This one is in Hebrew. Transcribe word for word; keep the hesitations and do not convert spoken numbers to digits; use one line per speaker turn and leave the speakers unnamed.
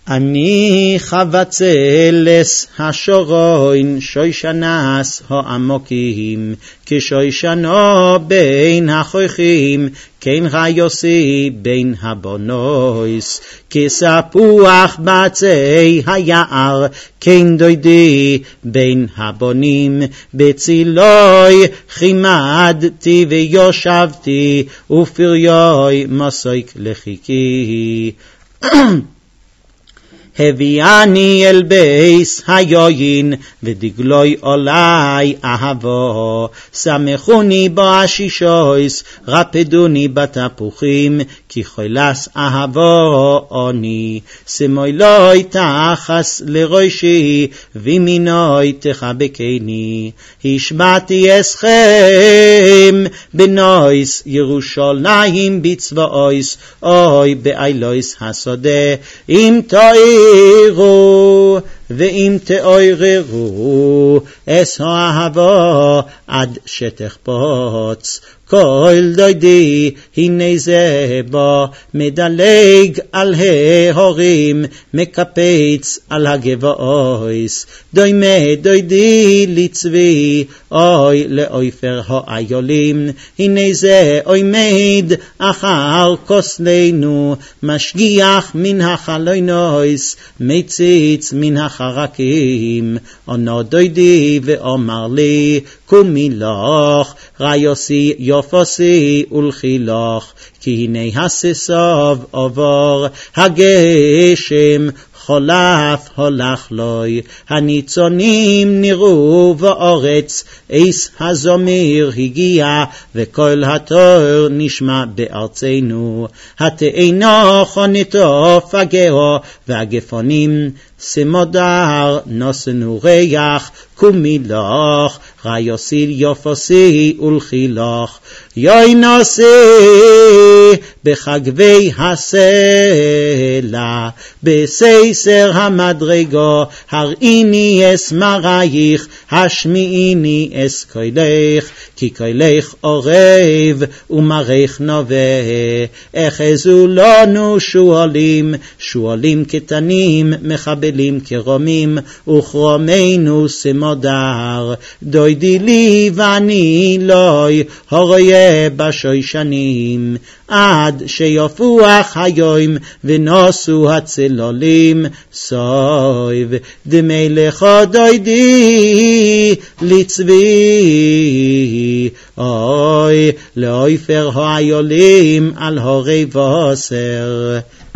אני חבצלס השורוין שוישנס העמוקים כשוישנו בין החויכים כן חיוסי בין הבונויס כספוח בעצי היער כן דוידי בין הבונים בצילוי חימדתי ויושבתי ופריוי מסויק לחיקי הביאני אל בייס היוין ודגלוי עולי אהבו שמחוני בו השישויס רפדוני בתפוחים כי חולס אהבו עוני שמוי לוי תחס לראשי וימינוי תחבקני השבעתי אסכם בנויס ירושלים בצבאויס אוי באילויס השדה אם תאירו ואם תאיררו אס האהבו עד שתחפוץ כל דוידי הנה זה בו מדלג על ההורים מקפץ על הגבעויס דוימה דוידי לצבי אוי לאויפר האיולים הנה זה עומד אחר כוסלנו משגיח מן החלוינויס מציץ מן החרקים עונו דוידי ואומר לי קומי לך ראיוסי יופוסי ולחילוך כי הנה הססוב עבור הגשם חולף הולך לוי הניצונים נראו באורץ איס הזומיר הגיע וכל התור נשמע בארצנו התאינו חוניתו פגעו והגפונים סמודר נוסנו ריח קומי לך ראיוסי יופוסי ולחילוך יוי נוסי בחגבי הסלע בסייסר המדרגו הראיני אס מרייך השמיעיני אס קוילך כי קוילך עורב ומרייך נובע אחזו לנו שואלים שואלים קטנים מחבלים כרומים וכרומנו סמודר דוידי לי ואני לוי הרויה בשוישנים עד שיופוח היום ונוסו הצלולים סויב דמי לך דוידי לצבי אוי לאויפר האיולים על הורי וסר